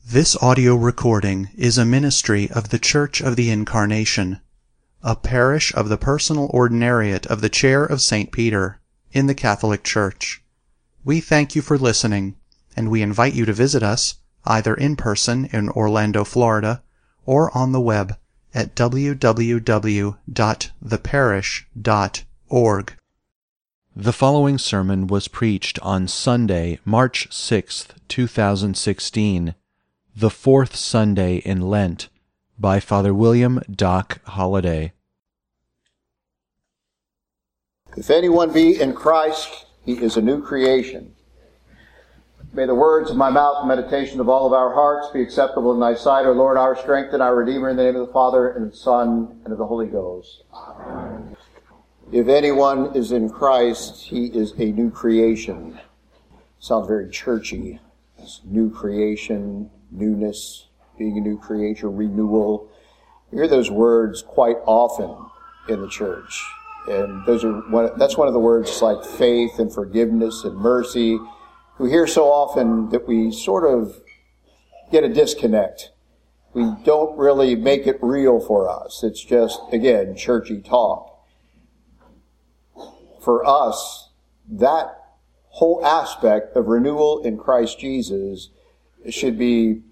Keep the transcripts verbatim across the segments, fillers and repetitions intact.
This audio recording is a ministry of the Church of the Incarnation, a parish of the personal ordinariate of the Chair of Saint Peter in the Catholic Church. We thank you for listening, and we invite you to visit us either in person in Orlando, Florida, or on the web at w w w dot the parish dot org. The following sermon was preached on Sunday, March sixth, two thousand sixteen, the fourth Sunday in Lent, by Father William Doc Holliday. If anyone be in Christ, he is a new creation. May the words of my mouth and meditation of all of our hearts be acceptable in thy sight, O Lord, our strength and our Redeemer, in the name of the Father, and of the Son, and of the Holy Ghost. Amen. If anyone is in Christ, he is a new creation. Sounds very churchy. It's new creation, newness, being a new creature, renewal. You hear those words quite often in the church. And those are one, that's one of the words like faith and forgiveness and mercy. We hear so often that we sort of get a disconnect. We don't really make it real for us. It's just, again, churchy talk. For us, that whole aspect of renewal in Christ Jesus should be,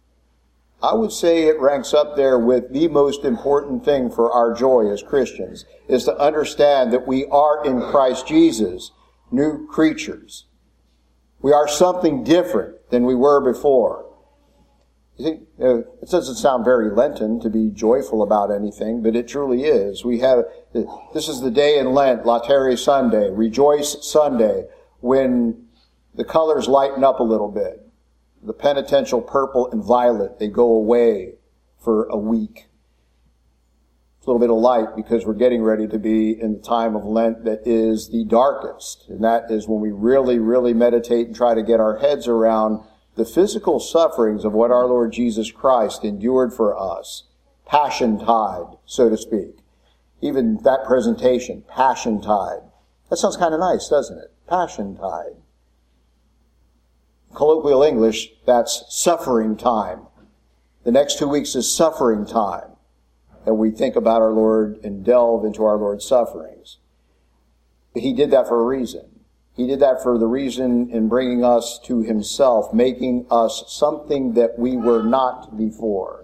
I would say it ranks up there with the most important thing for our joy as Christians, is to understand that we are in Christ Jesus, new creatures. We are something different than we were before. You see, it doesn't sound very Lenten to be joyful about anything, but it truly is. We have, this is the day in Lent, Laetare Sunday, Rejoice Sunday, when the colors lighten up a little bit. The penitential purple and violet, they go away for a week. It's a little bit of light because we're getting ready to be in the time of Lent that is the darkest. And that is when we really, really meditate and try to get our heads around the physical sufferings of what our Lord Jesus Christ endured for us. Passion tide, so to speak. Even that presentation, Passion tide. That sounds kind of nice, doesn't it? Passion tide. Colloquial English, that's suffering time. The next two weeks is suffering time. And we think about our Lord and delve into our Lord's sufferings. He did that for a reason. He did that for the reason in bringing us to himself, making us something that we were not before.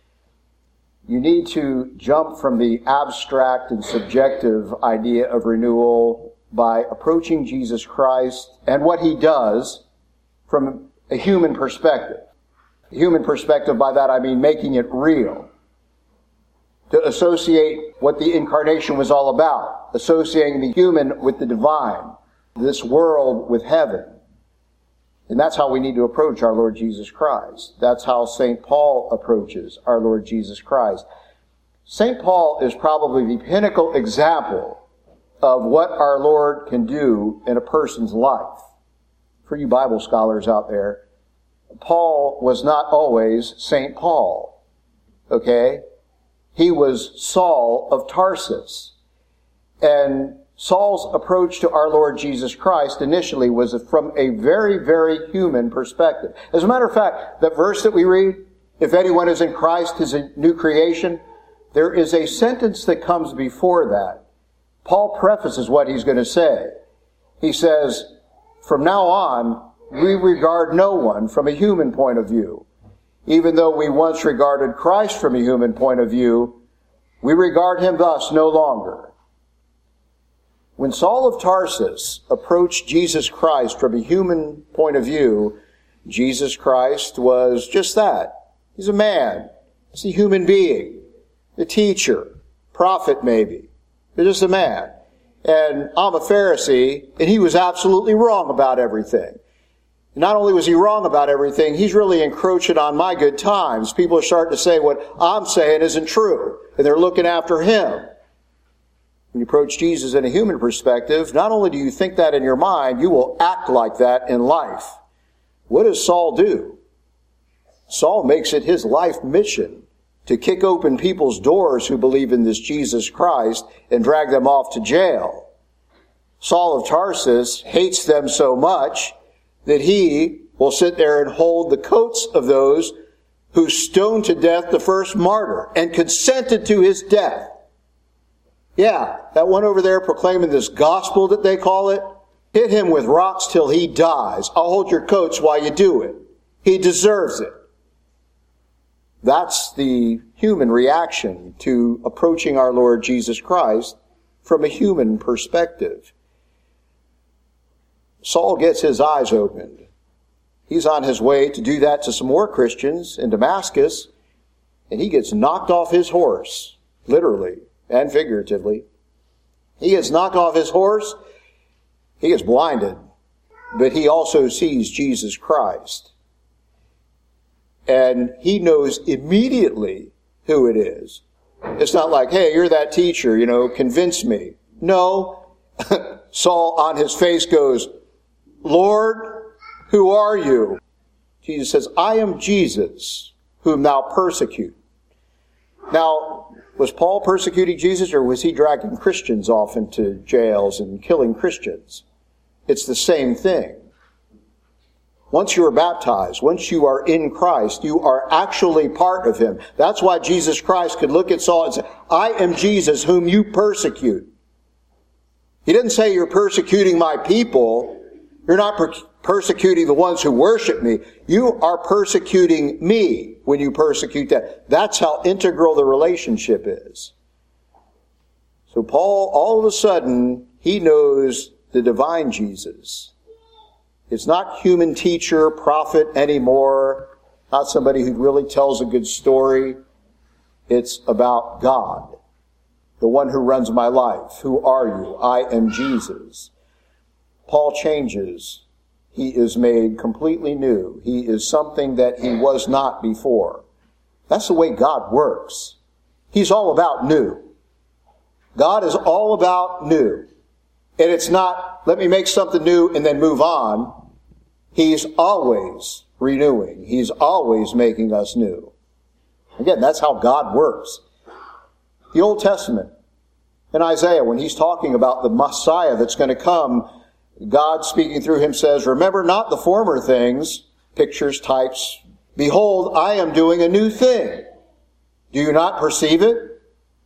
You need to jump from the abstract and subjective idea of renewal by approaching Jesus Christ and what he does from a human perspective. A human perspective, by that I mean making it real. To associate what the incarnation was all about, associating the human with the divine, this world with heaven. And that's how we need to approach our Lord Jesus Christ. That's how Saint Paul approaches our Lord Jesus Christ. Saint Paul is probably the pinnacle example of what our Lord can do in a person's life. For you Bible scholars out there, Paul was not always Saint Paul. Okay? He was Saul of Tarsus. And Saul's approach to our Lord Jesus Christ initially was from a very, very human perspective. As a matter of fact, that verse that we read, if anyone is in Christ, is a new creation, there is a sentence that comes before that. Paul prefaces what he's going to say. He says, from now on, we regard no one from a human point of view. Even though we once regarded Christ from a human point of view, we regard him thus no longer. When Saul of Tarsus approached Jesus Christ from a human point of view, Jesus Christ was just that. He's a man. He's a human being. A teacher. Prophet maybe. He's just a man. And I'm a Pharisee, and he was absolutely wrong about everything. Not only was he wrong about everything, he's really encroaching on my good times. People are starting to say what I'm saying isn't true, and they're looking after him. When you approach Jesus in a human perspective, not only do you think that in your mind, you will act like that in life. What does Saul do? Saul makes it his life mission to kick open people's doors who believe in this Jesus Christ and drag them off to jail. Saul of Tarsus hates them so much that he will sit there and hold the coats of those who stoned to death the first martyr and consented to his death. Yeah, that one over there proclaiming this gospel that they call it, hit him with rocks till he dies. I'll hold your coats while you do it. He deserves it. That's the human reaction to approaching our Lord Jesus Christ from a human perspective. Saul gets his eyes opened. He's on his way to do that to some more Christians in Damascus, and he gets knocked off his horse, literally and figuratively. He gets knocked off his horse. He gets blinded, but he also sees Jesus Christ. And he knows immediately who it is. It's not like, hey, you're that teacher, you know, convince me. No. Saul on his face goes, Lord, who are you? Jesus says, I am Jesus, whom thou persecute. Now, was Paul persecuting Jesus, or was he dragging Christians off into jails and killing Christians? It's the same thing. Once you are baptized, once you are in Christ, you are actually part of him. That's why Jesus Christ could look at Saul and say, I am Jesus whom you persecute. He didn't say you're persecuting my people. You're not per- persecuting the ones who worship me. You are persecuting me when you persecute that. That's how integral the relationship is. So Paul, all of a sudden, he knows the divine Jesus. It's not human teacher, prophet anymore. Not somebody who really tells a good story. It's about God, the one who runs my life. Who are you? I am Jesus. Paul changes. He is made completely new. He is something that he was not before. That's the way God works. He's all about new. God is all about new. And it's not, let me make something new and then move on. He's always renewing. He's always making us new. Again, that's how God works. The Old Testament, in Isaiah, when he's talking about the Messiah that's going to come, God speaking through him says, remember not the former things, pictures, types. Behold, I am doing a new thing. Do you not perceive it?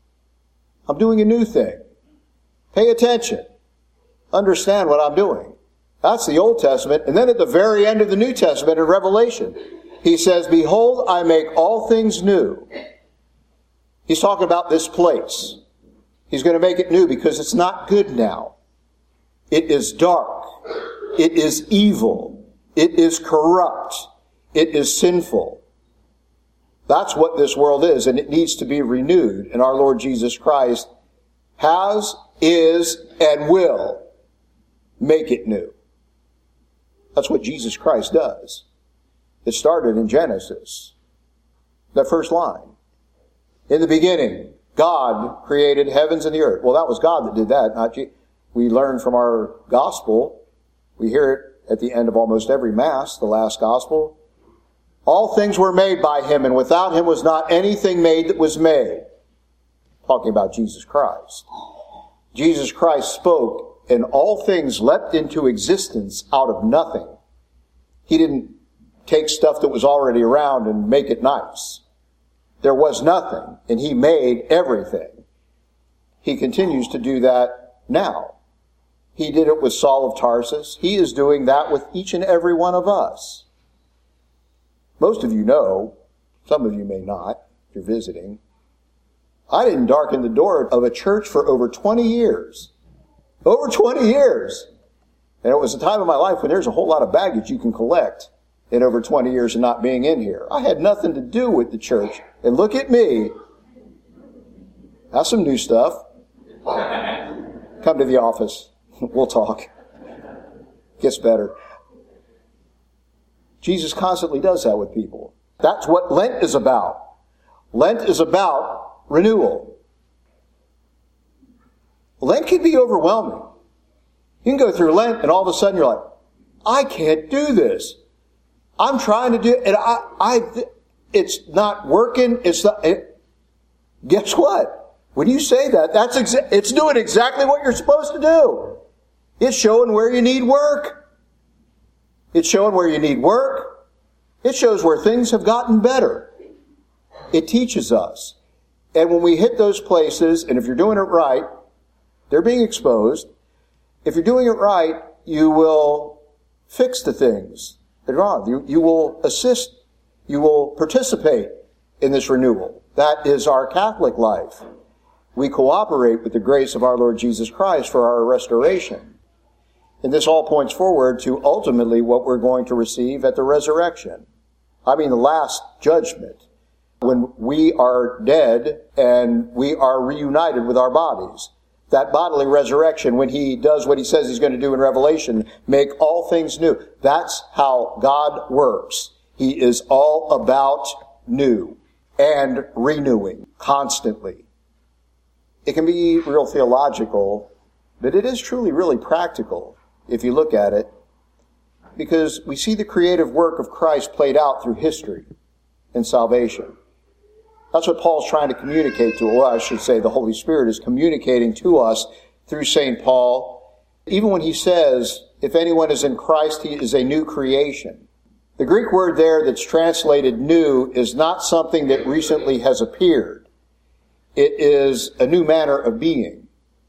I'm doing a new thing. Pay attention. Understand what I'm doing. That's the Old Testament. And then at the very end of the New Testament in Revelation, he says, behold, I make all things new. He's talking about this place. He's going to make it new because it's not good now. It is dark. It is evil. It is corrupt. It is sinful. That's what this world is, and it needs to be renewed. And our Lord Jesus Christ has, is, and will make it new. That's what Jesus Christ does. It started in Genesis. That first line. In the beginning, God created heavens and the earth. Well, that was God that did that, not Jesus. We learn from our gospel. We hear it at the end of almost every Mass, the last gospel. All things were made by him, and without him was not anything made that was made. Talking about Jesus Christ. Jesus Christ spoke, and all things leapt into existence out of nothing. He didn't take stuff that was already around and make it nice. There was nothing, and he made everything. He continues to do that now. He did it with Saul of Tarsus. He is doing that with each and every one of us. Most of you know, some of you may not, if you're visiting, I didn't darken the door of a church for over twenty years. Over twenty years. And it was a time in my life when there's a whole lot of baggage you can collect in over twenty years of not being in here. I had nothing to do with the church. And look at me. That's some new stuff. Come to the office. We'll talk. Gets better. Jesus constantly does that with people. That's what Lent is about. Lent is about renewal. Lent can be overwhelming. You can go through Lent and all of a sudden you're like, I can't do this. I'm trying to do it and I, I, it's not working. It's not, it, guess what? When you say that, that's exa- it's doing exactly what you're supposed to do. It's showing where you need work. It's showing where you need work. It shows where things have gotten better. It teaches us. And when we hit those places, and if you're doing it right, they're being exposed. If you're doing it right, you will fix the things that are wrong. You, you will assist. You will participate in this renewal. That is our Catholic life. We cooperate with the grace of our Lord Jesus Christ for our restoration. And this all points forward to ultimately what we're going to receive at the resurrection. I mean, the last judgment, when we are dead and we are reunited with our bodies. That bodily resurrection, when he does what he says he's going to do in Revelation, make all things new. That's how God works. He is all about new and renewing constantly. It can be real theological, but it is truly, really practical if you look at it, because we see the creative work of Christ played out through history and salvation. That's what Paul's trying to communicate to us. Well, I should say the Holy Spirit is communicating to us through Saint Paul. Even when he says, if anyone is in Christ, he is a new creation. The Greek word there that's translated new is not something that recently has appeared. It is a new manner of being.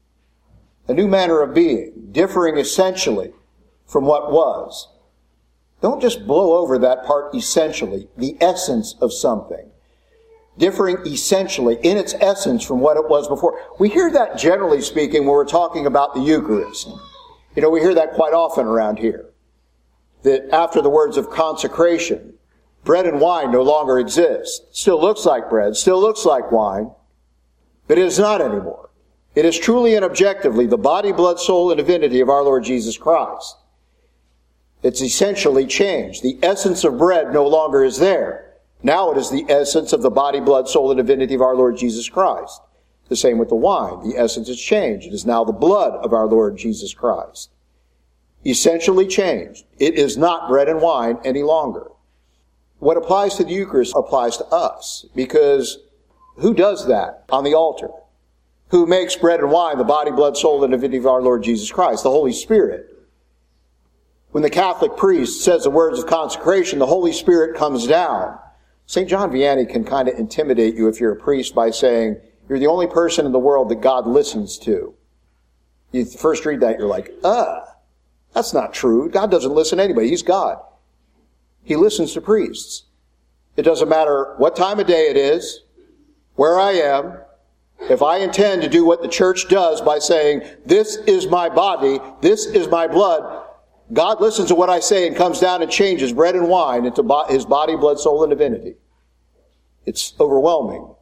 A new manner of being, differing essentially from what was. Don't just blow over that part essentially, the essence of something. Differing essentially in its essence from what it was before. We hear that generally speaking when we're talking about the Eucharist. You know, we hear that quite often around here. That after the words of consecration, bread and wine no longer exist. Still looks like bread, still looks like wine, but it is not anymore. It is truly and objectively the body, blood, soul, and divinity of our Lord Jesus Christ. It's essentially changed. The essence of bread no longer is there. Now it is the essence of the body, blood, soul, and divinity of our Lord Jesus Christ. The same with the wine. The essence has changed. It is now the blood of our Lord Jesus Christ. Essentially changed. It is not bread and wine any longer. What applies to the Eucharist applies to us, because who does that on the altar? Who makes bread and wine the body, blood, soul, and divinity of our Lord Jesus Christ? The Holy Spirit. When the Catholic priest says the words of consecration, the Holy Spirit comes down. Saint John Vianney can kind of intimidate you if you're a priest by saying, you're the only person in the world that God listens to. You first read that, you're like, uh, that's not true. God doesn't listen to anybody. He's God. He listens to priests. It doesn't matter what time of day it is, where I am. If I intend to do what the church does by saying, this is my body, this is my blood, God listens to what I say and comes down and changes bread and wine into his body, blood, soul, and divinity. It's overwhelming.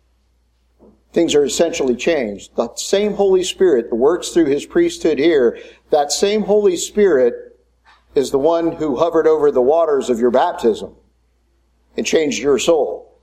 Things are essentially changed. The same Holy Spirit that works through his priesthood here, that same Holy Spirit is the one who hovered over the waters of your baptism and changed your soul.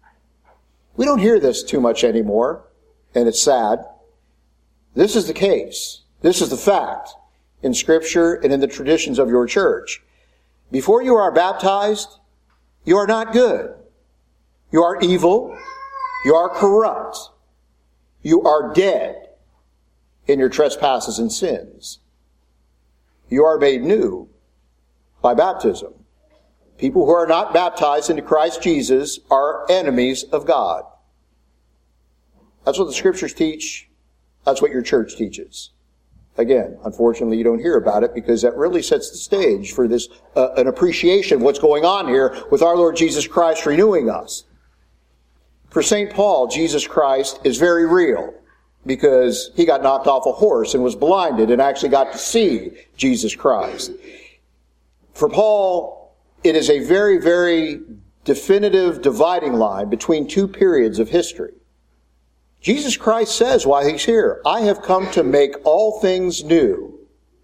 We don't hear this too much anymore, and it's sad. This is the case. This is the fact in Scripture and in the traditions of your church. Before you are baptized, you are not good. You are evil. You are corrupt. You are dead in your trespasses and sins. You are made new by baptism. People who are not baptized into Christ Jesus are enemies of God. That's what the Scriptures teach. That's what your church teaches. Again, unfortunately, you don't hear about it because that really sets the stage for this, uh, an appreciation of what's going on here with our Lord Jesus Christ renewing us. For Saint Paul, Jesus Christ is very real because he got knocked off a horse and was blinded and actually got to see Jesus Christ. For Paul, it is a very, very definitive dividing line between two periods of history. Jesus Christ says while he's here, I have come to make all things new.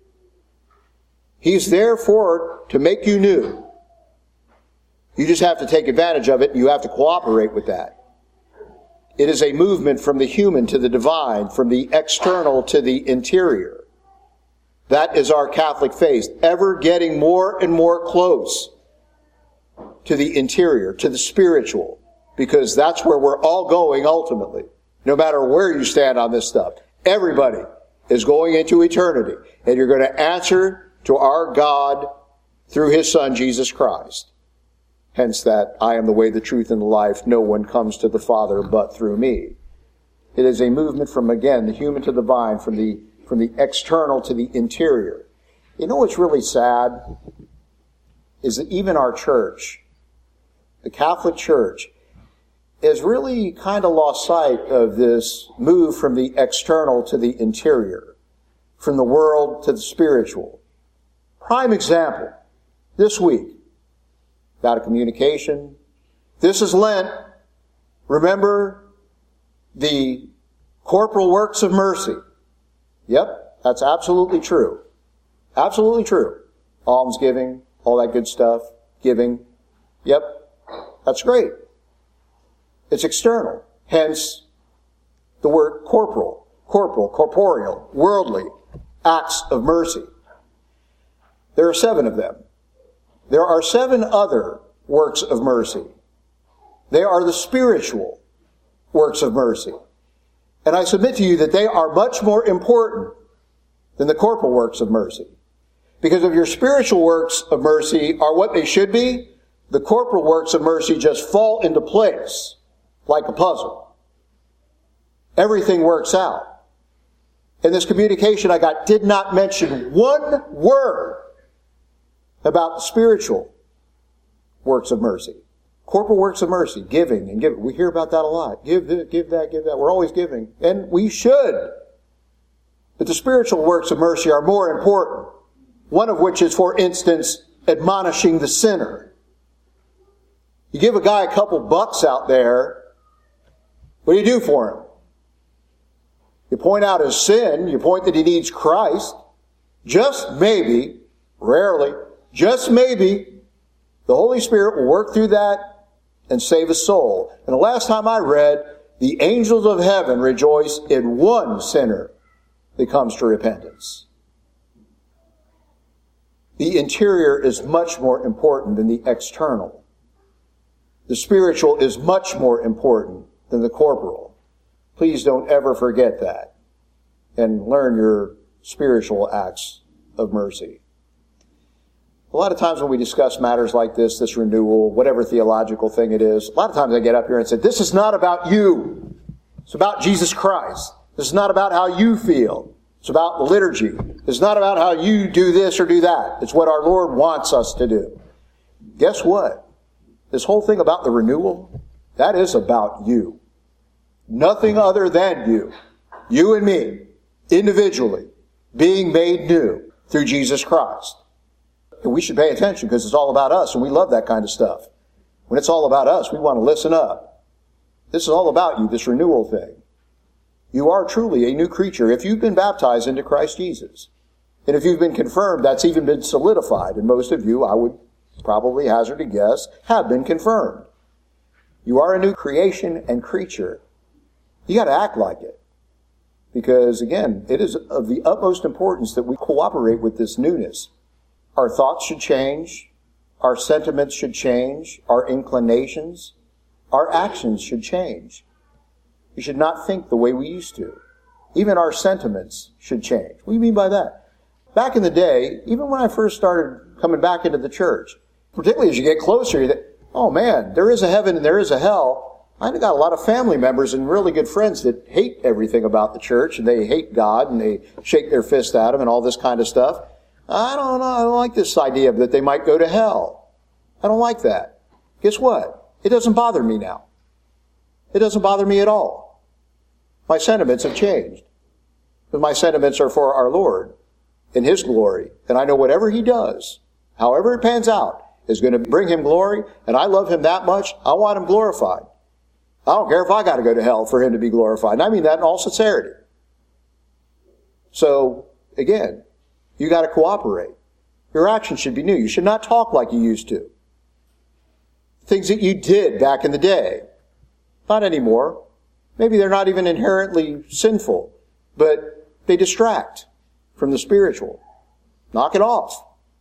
He's there for to make you new. You just have to take advantage of it and you have to cooperate with that. It is a movement from the human to the divine, from the external to the interior. That is our Catholic faith, ever getting more and more close to the interior, to the spiritual, because that's where we're all going ultimately. No matter where you stand on this stuff, everybody is going into eternity, and you're going to answer to our God through his Son, Jesus Christ. Hence that I am the way, the truth, and the life. No one comes to the Father but through me. It is a movement from, again, the human to the divine, from the, from the external to the interior. You know what's really sad? Is that even our church, the Catholic Church, has really kind of lost sight of this move from the external to the interior, from the world to the spiritual. Prime example, this week, about a communication. This is Lent. Remember the corporal works of mercy. Yep, that's absolutely true. Absolutely true. Almsgiving, all that good stuff, giving. Yep, that's great. It's external. Hence, the word corporal, corporal, corporeal, worldly, acts of mercy. There are seven of them. There are seven other works of mercy. They are the spiritual works of mercy. And I submit to you that they are much more important than the corporal works of mercy. Because if your spiritual works of mercy are what they should be, the corporal works of mercy just fall into place like a puzzle. Everything works out. In this communication I got did not mention one word about the spiritual works of mercy. Corporal works of mercy, giving and giving. We hear about that a lot. Give this, give that, give that. We're always giving. And we should. But the spiritual works of mercy are more important. One of which is, for instance, admonishing the sinner. You give a guy a couple bucks out there, what do you do for him? You point out his sin, you point that he needs Christ. Just maybe, rarely, just maybe, the Holy Spirit will work through that and save a soul. And the last time I read, the angels of heaven rejoice in one sinner that comes to repentance. The interior is much more important than the external. The spiritual is much more important than the corporal. Please don't ever forget that. And learn your spiritual acts of mercy. A lot of times when we discuss matters like this, this renewal, whatever theological thing it is, a lot of times I get up here and say, this is not about you. It's about Jesus Christ. This is not about how you feel. It's about the liturgy. It's not about how you do this or do that. It's what our Lord wants us to do. Guess what? This whole thing about the renewal, that is about you. Nothing other than you. You and me, individually, being made new through Jesus Christ. And we should pay attention because it's all about us, and we love that kind of stuff. When it's all about us, we want to listen up. This is all about you, this renewal thing. You are truly a new creature if you've been baptized into Christ Jesus. And if you've been confirmed, that's even been solidified. And most of you, I would probably hazard a guess, have been confirmed. You are a new creation and creature. You got to act like it. Because, again, it is of the utmost importance that we cooperate with this newness. Our thoughts should change. Our sentiments should change. Our inclinations. Our actions should change. We should not think the way we used to. Even our sentiments should change. What do you mean by that? Back in the day, even when I first started coming back into the church, particularly as you get closer, you think, oh man, there is a heaven and there is a hell. I've got a lot of family members and really good friends that hate everything about the church, and they hate God, and they shake their fist at him and all this kind of stuff. I don't know, I don't like this idea that they might go to hell. I don't like that. Guess what? It doesn't bother me now. It doesn't bother me at all. My sentiments have changed. But my sentiments are for our Lord in His glory. And I know whatever He does, however it pans out, is going to bring Him glory. And I love Him that much, I want Him glorified. I don't care if I got to go to hell for Him to be glorified. And I mean that in all sincerity. So, again, you got to cooperate. Your actions should be new. You should not talk like you used to. Things that you did back in the day. Not anymore. Maybe they're not even inherently sinful, but they distract from the spiritual. Knock it off.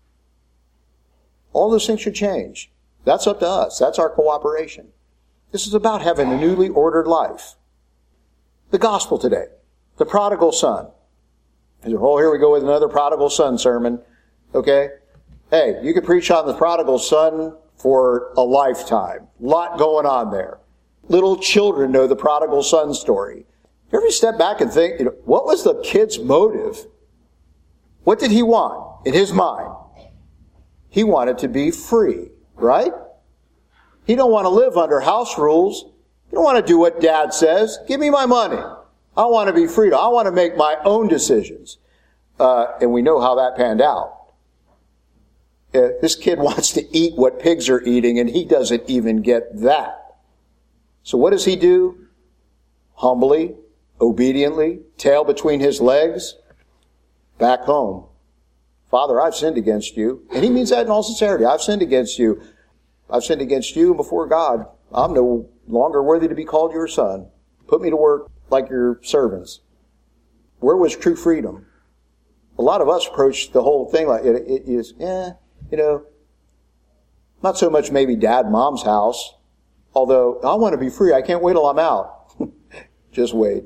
All those things should change. That's up to us. That's our cooperation. This is about having a newly ordered life. The gospel today. The prodigal son. Oh, here we go with another prodigal son sermon. Okay? Hey, you could preach on the prodigal son for a lifetime. Lot going on there. Little children know the prodigal son story. You ever step back and think, you know, what was the kid's motive? What did he want in his mind? He wanted to be free, right? He don't want to live under house rules. He don't want to do what dad says. Give me my money. I want to be free. I want to make my own decisions. Uh, and we know how that panned out. Uh, this kid wants to eat what pigs are eating, and he doesn't even get that. So what does he do? Humbly, obediently, tail between his legs, back home. Father, I've sinned against you. And he means that in all sincerity. I've sinned against you. I've sinned against you before God. I'm no longer worthy to be called your son. Put me to work like your servants. Where was true freedom? A lot of us approach the whole thing like it, it is, eh, you know, not so much maybe dad, mom's house. Although, I want to be free. I can't wait till I'm out. Just wait.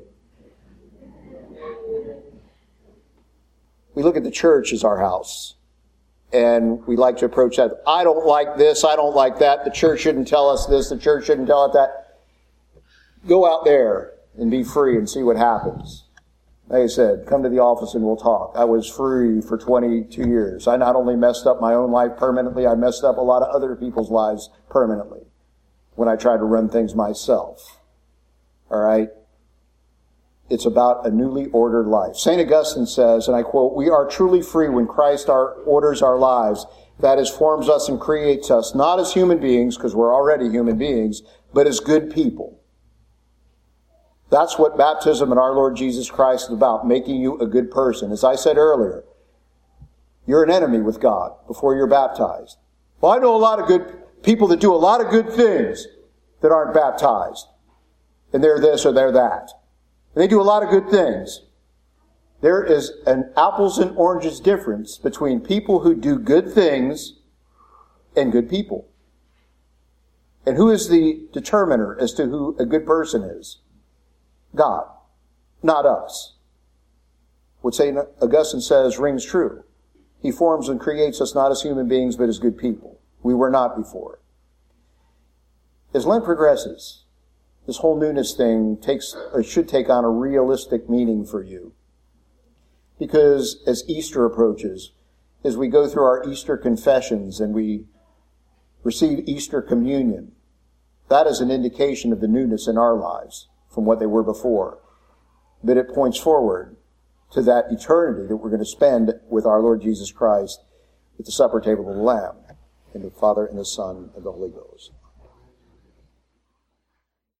We look at the church as our house. And we like to approach that. I don't like this. I don't like that. The church shouldn't tell us this. The church shouldn't tell us that. Go out there and be free and see what happens. Like I said, come to the office and we'll talk. I was free for twenty-two years. I not only messed up my own life permanently, I messed up a lot of other people's lives permanently when I tried to run things myself. All right? It's about a newly ordered life. Saint Augustine says, and I quote, "We are truly free when Christ our, orders our lives. That is, forms us and creates us, not as human beings, because we're already human beings, but as good people." That's what baptism in our Lord Jesus Christ is about, making you a good person. As I said earlier, you're an enemy with God before you're baptized. Well, I know a lot of good people that do a lot of good things that aren't baptized. And they're this or they're that. They do a lot of good things. There is an apples and oranges difference between people who do good things and good people. And who is the determiner as to who a good person is? God, not us. What Saint Augustine says rings true. He forms and creates us not as human beings, but as good people. We were not before. As Lent progresses, this whole newness thing takes, or should take on a realistic meaning for you. Because as Easter approaches, as we go through our Easter confessions and we receive Easter communion, that is an indication of the newness in our lives from what they were before. But it points forward to that eternity that we're going to spend with our Lord Jesus Christ at the supper table of the Lamb, and the Father and the Son and the Holy Ghost.